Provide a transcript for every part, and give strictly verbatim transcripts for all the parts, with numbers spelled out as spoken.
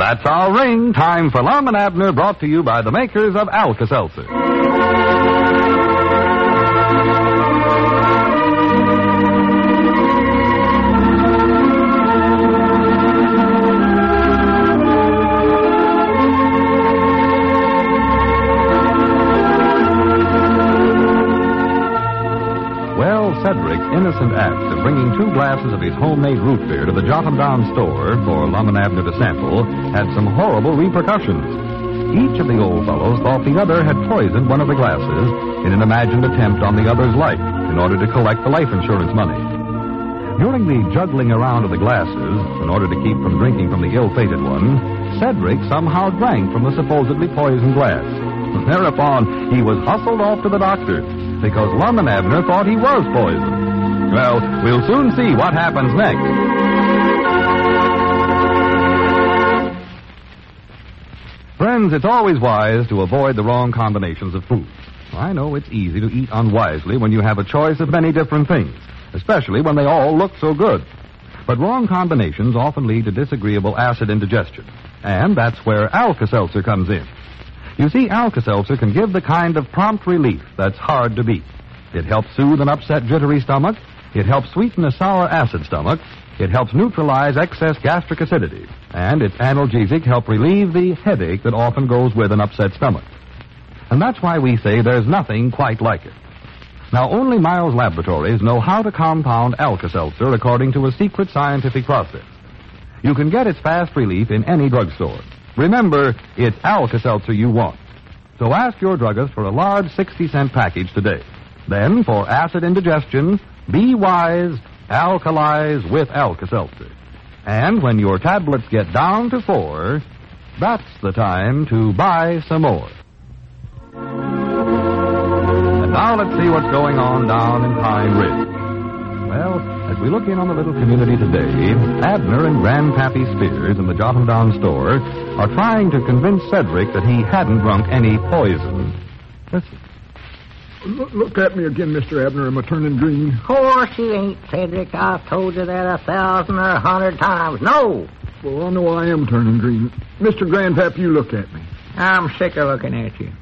That's our ring. Time for Lum and Abner, brought to you by the makers of Alka-Seltzer. Cedric's innocent act of bringing two glasses of his homemade root beer to the Jotundown store for Lum and Abner to sample had some horrible repercussions. Each of the old fellows thought the other had poisoned one of the glasses in an imagined attempt on the other's life in order to collect the life insurance money. During the juggling around of the glasses, in order to keep from drinking from the ill-fated one, Cedric somehow drank from the supposedly poisoned glass. Thereupon, he was hustled off to the doctor, because Lum and Abner thought he was poisoned. Well, we'll soon see what happens next. Friends, it's always wise to avoid the wrong combinations of food. I know it's easy to eat unwisely when you have a choice of many different things, especially when they all look so good. But wrong combinations often lead to disagreeable acid indigestion, and that's where Alka-Seltzer comes in. You see, Alka-Seltzer can give the kind of prompt relief that's hard to beat. It helps soothe an upset, jittery stomach. It helps sweeten a sour, acid stomach. It helps neutralize excess gastric acidity. And its analgesic help relieve the headache that often goes with an upset stomach. And that's why we say there's nothing quite like it. Now, only Miles Laboratories know how to compound Alka-Seltzer according to a secret scientific process. You can get its fast relief in any drugstore. Remember, it's Alka-Seltzer you want. So ask your druggist for a large sixty-cent package today. Then, for acid indigestion, be wise, alkalize with Alka-Seltzer. And when your tablets get down to four, that's the time to buy some more. And now let's see what's going on down in Pine Ridge. Well, as we look in on the little community today, Abner and Grandpappy Spears in the Jotundown store are trying to convince Cedric that he hadn't drunk any poison. Listen. Look, look at me again, Mister Abner. Am I turning green? Of course you ain't, Cedric. I've told you that a thousand or a hundred times. No. Well, I know I am turning green. Mister Grandpap, you look at me. I'm sick of looking at you.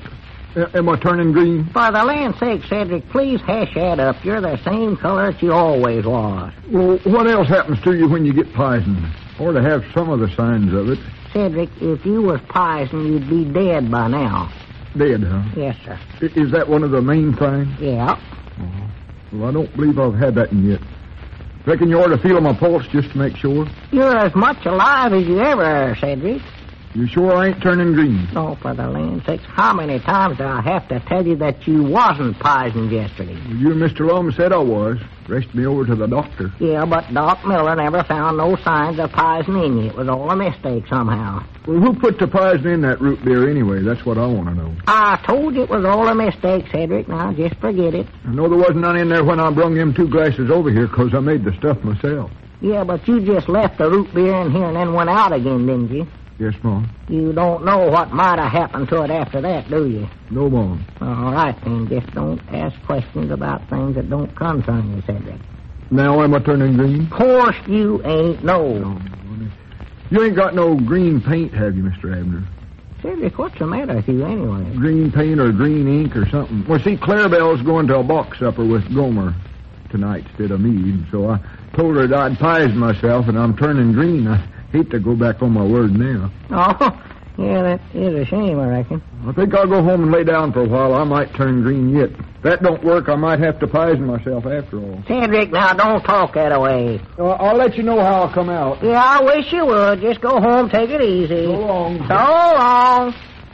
A- am I turning green? For the land's sake, Cedric, please hash that up. You're the same color that you always was. Well, what else happens to you when you get poisoned? Or to have some of the signs of it. Cedric, if you was poisoned, you'd be dead by now. Dead, huh? Yes, sir. I- is that one of the main things? Yeah. Uh-huh. Well, I don't believe I've had that yet. Reckon you ought to feel my pulse just to make sure? You're as much alive as you ever are, Cedric. You sure I ain't turning green? Oh, for the land's sakes, how many times do I have to tell you that you wasn't poisoned yesterday? Well, you and Mister Lum said I was. Rushed me over to the doctor. Yeah, but Doc Miller never found no signs of poison in you. It was all a mistake somehow. Well, who put the poison in that root beer anyway? That's what I want to know. I told you it was all a mistake, Cedric. Now, just forget it. I know there wasn't none in there when I brung them two glasses over here because I made the stuff myself. Yeah, but you just left the root beer in here and then went out again, didn't you? Yes, Mom. You don't know what might have happened to it after that, do you? No, Mom. All right, then. Just don't ask questions about things that don't concern you, Cedric. Now am I turning green? Of course you ain't, no. No. You ain't got no green paint, have you, Mister Abner? Cedric, what's the matter with you anyway? Green paint or green ink or something. Well, see, Clarabelle's going to a box supper with Gomer tonight instead of me, and so I told her that I'd poison myself, and I'm turning green. I hate to go back on my word now. Oh, yeah, that is a shame, I reckon. I think I'll go home and lay down for a while. I might turn green yet. If that don't work, I might have to poison myself after all. Cedric, now don't talk that way. Uh, I'll let you know how I'll come out. Yeah, I wish you would. Just go home, take it easy. So long. So long.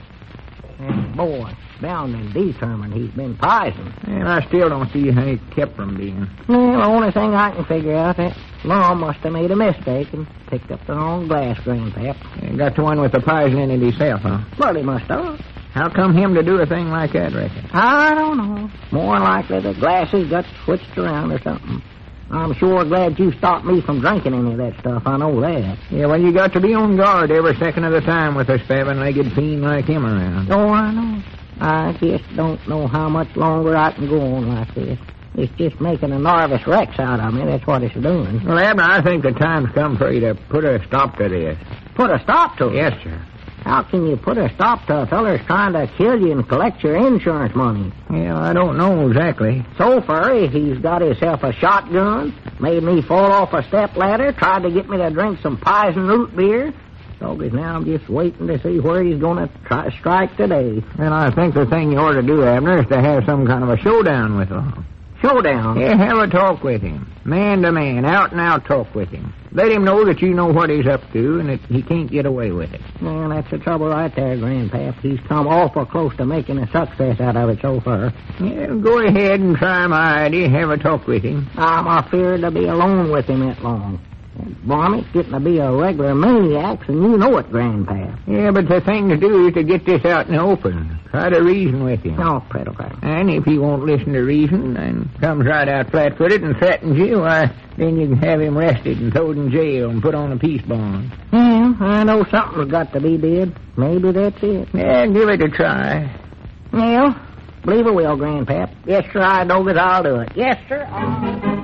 And boy, bound and determined he's been poisoned. And I still don't see how he kept from being. Well, the only thing I can figure out that Lum must have made a mistake and picked up the wrong glass, Grandpap. And got the one with the poison in it himself, huh? Well, he must have. How come him to do a thing like that, reckon? I don't know. More than likely the glasses got switched around or something. I'm sure glad you stopped me from drinking any of that stuff. I know that. Yeah, well, you got to be on guard every second of the time with a spavined-legged fiend like him around. Oh, I know. I just don't know how much longer I can go on like this. It's just making a nervous wreck out of me. That's what it's doing. Well, Abner, I think the time's come for you to put a stop to this. Put a stop to it? Yes, sir. How can you put a stop to a feller's trying to kill you and collect your insurance money? Well, I don't know exactly. So far, he's got himself a shotgun, made me fall off a step ladder, tried to get me to drink some poison root beer. So now I'm just waiting to see where he's going to try strike today. Well, I think the thing you ought to do, Abner, is to have some kind of a showdown with him. Showdown? Yeah, have a talk with him. Man to man, out and out talk with him. Let him know that you know what he's up to and that he can't get away with it. Well, that's the trouble right there, Grandpap. He's come awful close to making a success out of it so far. Yeah, go ahead and try my idea. Have a talk with him. I'm afeard to be alone with him that long. Varmint's getting to be a regular maniac, and you know it, Grandpap. Yeah, but the thing to do is to get this out in the open. Try to reason with him. Oh, Prettlecrack. And if he won't listen to reason and comes right out flat-footed and threatens you, why, then you can have him arrested and thrown in jail and put on a peace bond. Yeah, I know something's got to be did. Maybe that's it. Yeah, give it a try. Well, believe it will, Grandpap. Yes, sir, I know that I'll do it. Yes, sir, I'll...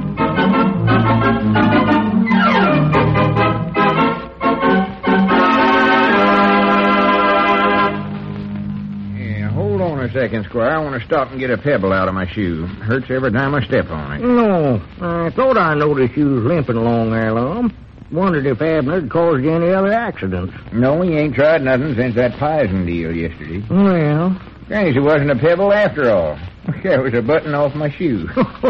A second, Squire. I want to stop and get a pebble out of my shoe. Hurts every time I step on it. No, I thought I noticed you was limping along there, Lum. Wondered if Abner had caused you any other accidents. No, he ain't tried nothing since that poison deal yesterday. Well, Guess it wasn't a pebble after all. That was a button off my shoe.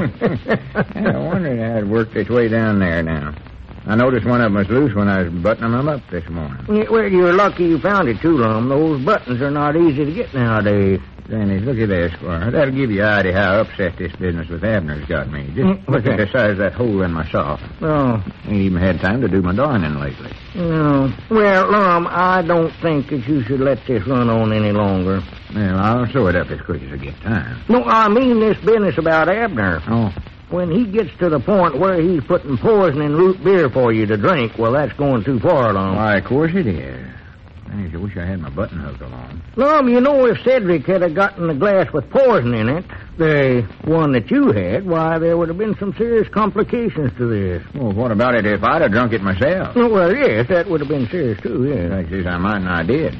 I wondered how it worked its way down there now. I noticed one of them was loose when I was buttoning them up this morning. Yeah, well, you're lucky you found it, too, Lum. Those buttons are not easy to get nowadays. Dennis, look at this, Squire. That'll give you an idea how upset this business with Abner's got me. Just Mm, look okay. at the size of that hole in my sock. Oh, Ain't even had time to do my darning lately. no. Well, Lum, I don't think that you should let this run on any longer. Well, I'll sew it up as quick as I get time. No, I mean this business about Abner. Oh, When he gets to the point where he's putting poison in root beer for you to drink, well, that's going too far, Lum. why, of course it is. I wish I had my button hook along. Lum, you know, if Cedric had have gotten the glass with poison in it, the one that you had, why, there would have been some serious complications to this. Well, what about it if I'd have drunk it myself? Oh, well, yes, that would have been serious, too, yes. Fact is, I might and I did.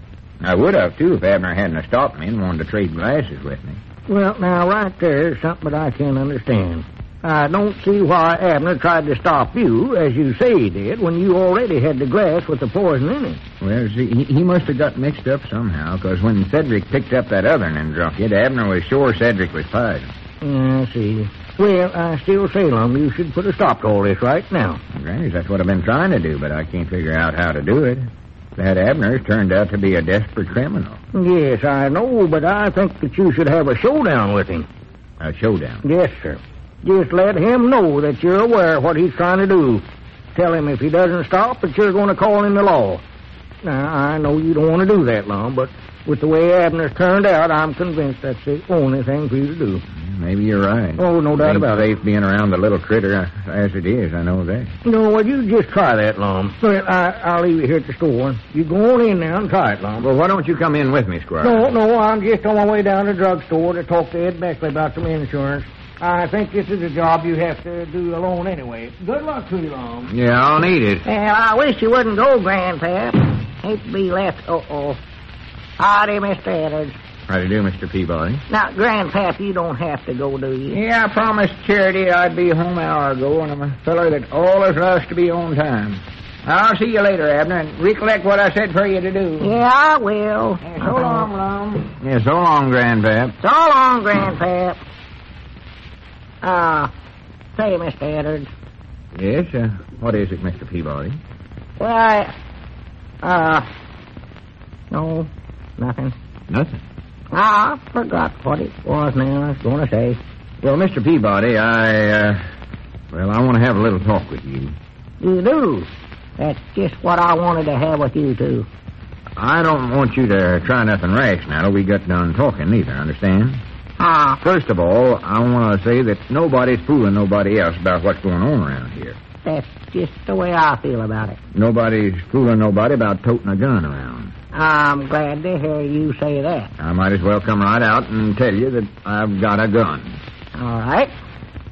I would have, too, if Abner hadn't have stopped me and wanted to trade glasses with me. Well, now, right there's something that I can't understand. I don't see why Abner tried to stop you, as you say he did, when you already had the glass with the poison in it. Well, see, he, he must have got mixed up somehow, because when Cedric picked up that other and drunk it, Abner was sure Cedric was poisoned. Yeah, I see. Well, I still say, Lum, you should put a stop to all this right now. Granny, that's what I've been trying to do, but I can't figure out how to do it. That Abner's turned out to be a desperate criminal. Yes, I know, but I think that you should have a showdown with him. A showdown. Yes, sir. Just let him know that you're aware of what he's trying to do. Tell him if he doesn't stop that you're going to call in the law. Now, I know you don't want to do that, Lum, but with the way Abner's turned out, I'm convinced that's the only thing for you to do. Maybe you're right. Oh, no doubt Ain't about it. safe being around the little critter as it is, I know that. No, well, you just try that, Lum. Well, I, I'll leave you here at the store. You go on in now and try it, Lum. Well, why don't you come in with me, Squire? No, no, I'm just on my way down to the drugstore to talk to Ed Beckley about some insurance. I think this is a job you have to do alone anyway. Good luck to you, Lum. Yeah, I'll need it. Well, I wish you wouldn't go, Grandpap. Hate to be left. Uh-oh. Howdy, Mister Edwards. How do you do, Mister Peabody? Now, Grandpap, you don't have to go, do you? Yeah, I promised Charity I'd be home an hour ago, and I'm a feller that always loves to be on time. I'll see you later, Abner, and recollect what I said for you to do. Yeah, I will. Yeah, so long, Lum. Yeah, so long, Grandpap. So long, Grandpap. Ah, uh, say, Mister Edwards. Yes, uh, what is it, Mister Peabody? Well, I, uh, no, nothing. Nothing. Ah, I forgot what it was now I was going to say. Well, Mister Peabody, I, uh, well, I want to have a little talk with you. You do? That's just what I wanted to have with you, too. I don't want you to try nothing rash now till we got done talking, neither, understand? Ah, First of all, I want to say that nobody's fooling nobody else about what's going on around here. that's just the way I feel about it. Nobody's fooling nobody about toting a gun around. I'm glad to hear you say that. I might as well come right out and tell you that I've got a gun. All right.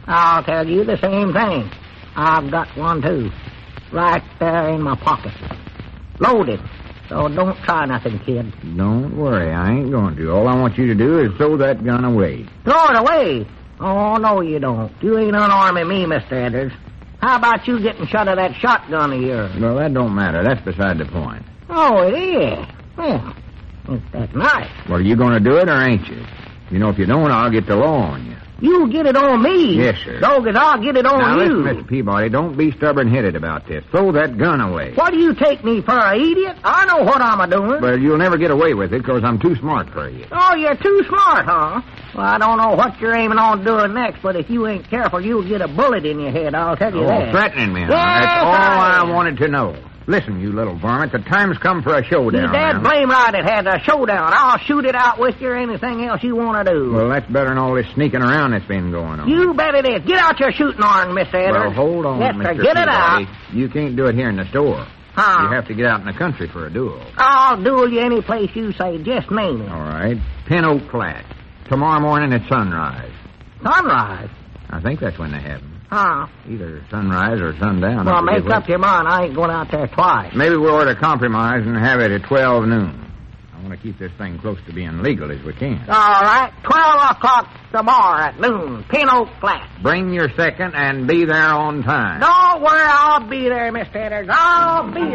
I'll tell you the same thing. I've got one, too. Right there in my pocket. Loaded. So don't try nothing, kid. Don't worry, I ain't going to. All I want you to do is throw that gun away. Throw it away? Oh, no, you don't. You ain't unarming me, Mister Edwards. How about you getting shot of that shotgun of yours? Well, that don't matter. That's beside the point. Oh, it is? Well, that's nice. Well, are you going to do it or ain't you? You know, if you don't, I'll get the law on you. You get it on me? Yes, sir. Dog, I'll get it on now, you. Now, listen, Mister Peabody, don't be stubborn-headed about this. Throw that gun away. What do you take me for, an idiot? I know what I'm a-doing. But you'll never get away with it, because I'm too smart for you. Oh, you're too smart, huh? Well, I don't know what you're aiming on doing next, but if you ain't careful, you'll get a bullet in your head, I'll tell you oh, that. Threatening me, huh? Yes, That's all I, I wanted to know. Listen, you little varmint, the time's come for a showdown. You dad blame right it had a showdown. I'll shoot it out with you or anything else you want to do. Well, that's better than all this sneaking around that's been going on. You bet it is. Get out your shooting iron, Mister Edwards. Well, hold on, yes, Mister Sir, get Peabody. it out. You can't do it here in the store. Huh? You have to get out in the country for a duel. I'll duel you any place you say. Just name it. All right. Pin Oak Flat. Tomorrow morning at sunrise. Sunrise? I think that's when they have them. Huh? Either sunrise or sundown. Well, I forget make what. up your mind. I ain't going out there twice. Maybe we'll order compromise and have it at twelve noon. I want to keep this thing close to being legal as we can. All right. twelve o'clock tomorrow at noon. Pin Oak Flat. Bring your second and be there on time. Don't worry. I'll be there, Mister Edwards. I'll be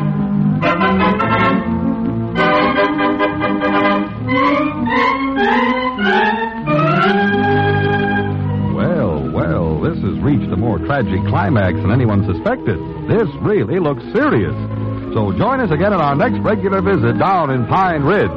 Well, well, this has reached a more tragic climax than anyone suspected. This really looks serious. So join us again on our next regular visit down in Pine Ridge.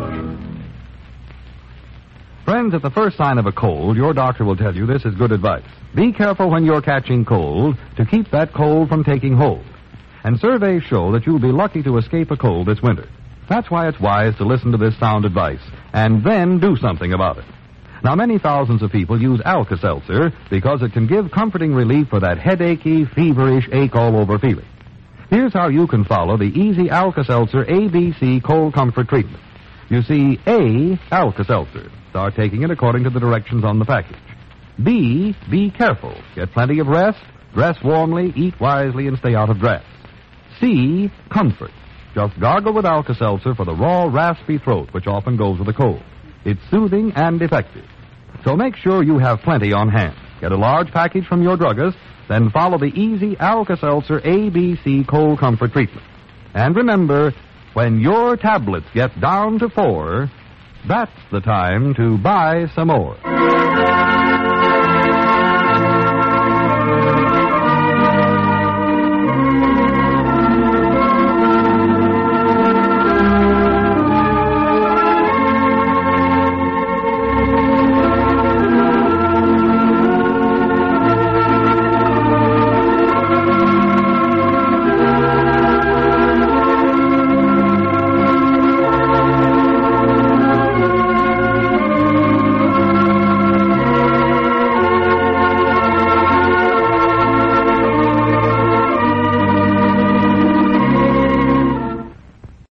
Friends, at the first sign of a cold, your doctor will tell you this is good advice. Be careful when you're catching cold to keep that cold from taking hold. And surveys show that you'll be lucky to escape a cold this winter. That's why it's wise to listen to this sound advice and then do something about it. Now, many thousands of people use Alka-Seltzer because it can give comforting relief for that headachy, feverish, ache-all-over feeling. Here's how you can follow the easy Alka-Seltzer A B C cold comfort treatment. You see, A, Alka-Seltzer. Start taking it according to the directions on the package. B, be careful. Get plenty of rest, dress warmly, eat wisely, and stay out of drafts. C, comfort. Just gargle with Alka-Seltzer for the raw, raspy throat, which often goes with a cold. It's soothing and effective. So make sure you have plenty on hand. Get a large package from your druggist, then follow the easy Alka-Seltzer A B C cold comfort treatment. And remember, when your tablets get down to four, that's the time to buy some more.